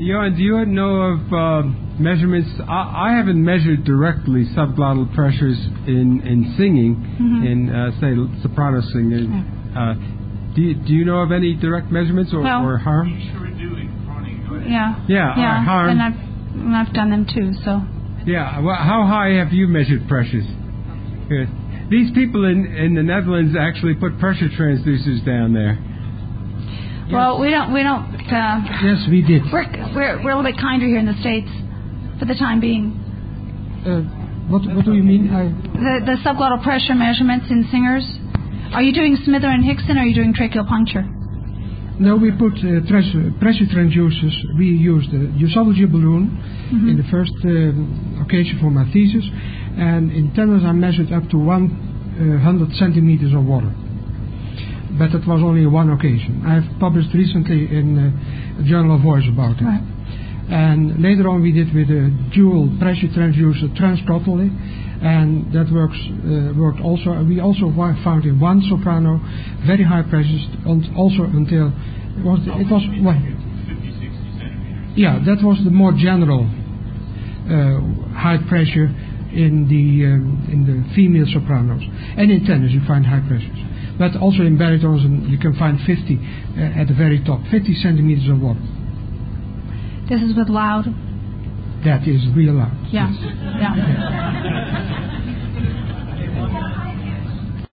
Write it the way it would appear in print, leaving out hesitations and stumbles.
Johan, do you know of measurements? I haven't measured directly subglottal pressures in singing, in say soprano singing. Do you know of any direct measurements or harm? You sure do in Corning. Yeah. Harm. And I've done them too. So. Yeah. Well, how high have you measured pressures? Good. These people in the Netherlands actually put pressure transducers down there. Well, we don't. Yes, we did. We're a little bit kinder here in the States, for the time being. What do you mean? The subglottal pressure measurements in singers. Are you doing Smither and Hickson, or are you doing tracheal puncture? No, we put pressure transducers. We used the usology balloon in the first occasion for my thesis, and in tenors I measured up to 100 centimeters of water. But it was only one occasion. I have published recently in a Journal of Voice about it. Right. And later on we did with a dual pressure transducer transcottally, and that worked also. We also found in one soprano very high pressures, and also until it was 50, 60 centimeters. Yeah, that was the more general high pressure in the female sopranos, and in tenors you find high pressures. But also in baritons you can find 50 at the very top, 50 centimeters of water. This is with loud. That is real loud. Yeah. Yes. Yeah.